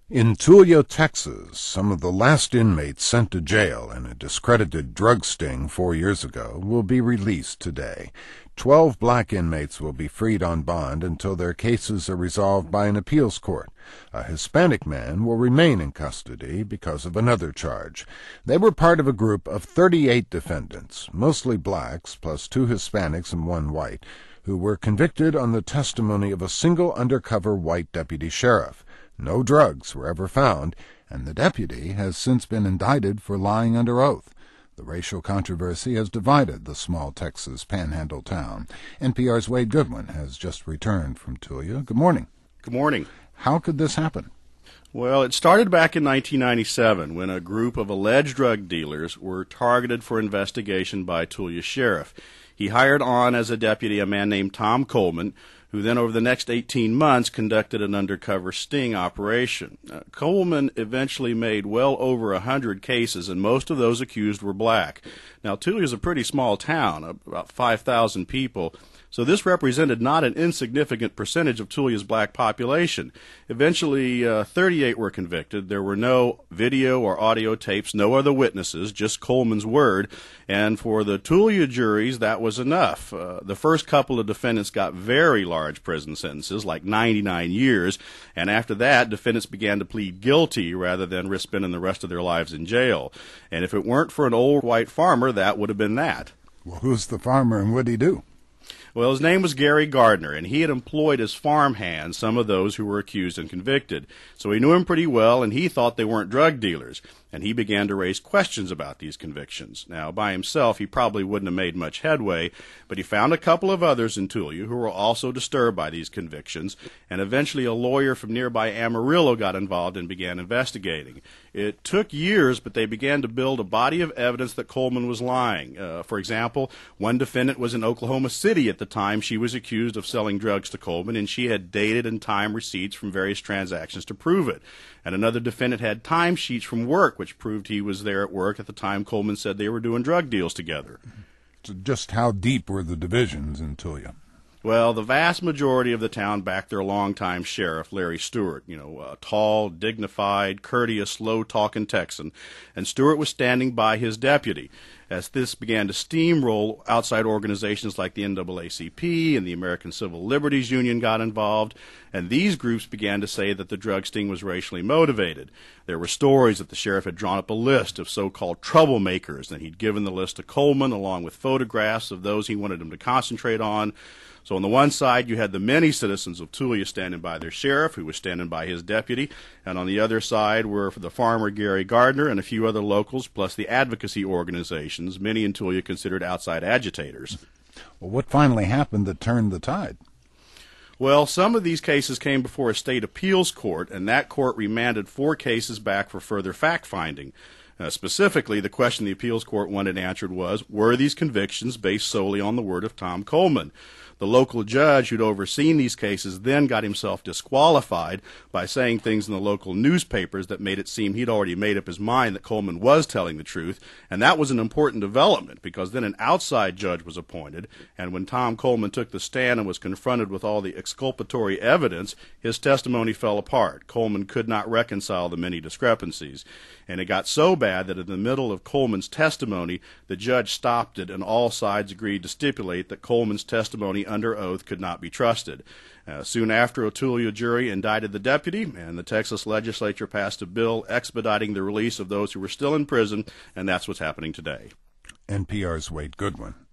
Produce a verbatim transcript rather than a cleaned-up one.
In Tulia, Texas, some of the last inmates sent to jail in a discredited drug sting four years ago will be released today. Twelve black inmates will be freed on bond until their cases are resolved by an appeals court. A Hispanic man will remain in custody because of another charge. They were part of a group of thirty-eight defendants, mostly blacks, plus two Hispanics and one white, who were convicted on the testimony of a single undercover white deputy sheriff. No drugs were ever found, and the deputy has since been indicted for lying under oath. The racial controversy has divided the small Texas panhandle town. N P R's Wade Goodwin has just returned from Tulia. Good morning. Good morning. How could this happen? Well, it started back in nineteen ninety-seven when a group of alleged drug dealers were targeted for investigation by Tulia sheriff. He hired on as a deputy a man named Tom Coleman, who then over the next eighteen months conducted an undercover sting operation. Uh, Coleman eventually made well over a hundred cases, and most of those accused were black. Now, Tulia is a pretty small town, about five thousand people, so this represented not an insignificant percentage of Tulia's black population. Eventually, uh, thirty-eight were convicted. There were no video or audio tapes, no other witnesses, just Coleman's word. And for the Tulia juries, that was enough. Uh, the first couple of defendants got very large prison sentences, like ninety-nine years. And after that, defendants began to plead guilty rather than risk spending the rest of their lives in jail. And if it weren't for an old white farmer, that would have been that. Well, who's the farmer and what did he do? Well, his name was Gary Gardner, and he had employed as farmhands some of those who were accused and convicted. So he knew him pretty well, and he thought they weren't drug dealers. And he began to raise questions about these convictions. Now, by himself, he probably wouldn't have made much headway, but he found a couple of others in Tulia who were also disturbed by these convictions, and eventually a lawyer from nearby Amarillo got involved and began investigating. It took years, but they began to build a body of evidence that Coleman was lying. Uh, for example, one defendant was in Oklahoma City at the time she was accused of selling drugs to Coleman, and she had dated and timed receipts from various transactions to prove it. And another defendant had timesheets from work, which proved he was there at work at the time Coleman said they were doing drug deals together. So just how deep were the divisions in Tulia? Well, the vast majority of the town backed their longtime sheriff, Larry Stewart, you know, a tall, dignified, courteous, slow-talking Texan, and Stewart was standing by his deputy. As this began to steamroll, outside organizations like the N double A C P and the American Civil Liberties Union got involved, and these groups began to say that the drug sting was racially motivated. There were stories that the sheriff had drawn up a list of so-called troublemakers, and he'd given the list to Coleman along with photographs of those he wanted him to concentrate on. So on the one side, you had the many citizens of Tulia standing by their sheriff, who was standing by his deputy, and on the other side were the farmer Gary Gardner and a few other locals, plus the advocacy organizations, many in Tulia considered outside agitators. Well, what finally happened that turned the tide? Well, some of these cases came before a state appeals court, and that court remanded four cases back for further fact-finding. Uh, specifically, the question the appeals court wanted answered was, were these convictions based solely on the word of Tom Coleman? The local judge who'd overseen these cases then got himself disqualified by saying things in the local newspapers that made it seem he'd already made up his mind that Coleman was telling the truth, and that was an important development because then an outside judge was appointed, and when Tom Coleman took the stand and was confronted with all the exculpatory evidence, his testimony fell apart. Coleman could not reconcile the many discrepancies, and it got so bad that in the middle of Coleman's testimony, the judge stopped it, and all sides agreed to stipulate that Coleman's testimony under oath could not be trusted. Uh, soon after, a Tulia jury indicted the deputy, and the Texas legislature passed a bill expediting the release of those who were still in prison, and that's what's happening today. N P R's Wade Goodwin.